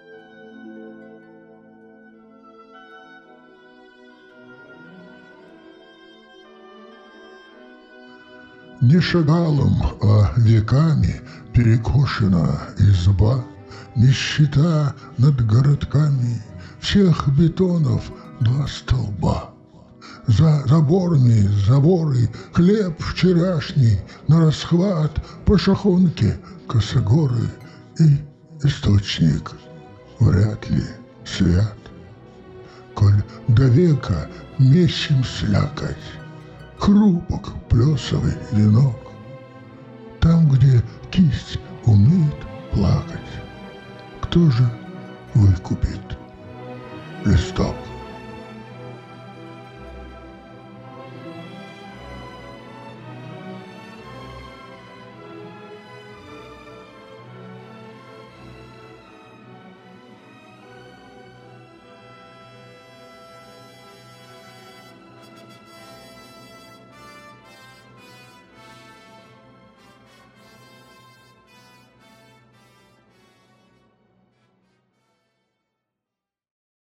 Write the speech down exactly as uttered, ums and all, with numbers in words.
Не шагалом, а веками перекошена изба, нищета над городками, всех бетонов два столба. За заборами заборы, хлеб вчерашний, на расхват по шахонке косогоры, и источник вряд ли свят. Коль до века мечем слякоть, хрупок плесовый венок, там, где кисть умеет плакать, кто же выкупит листок?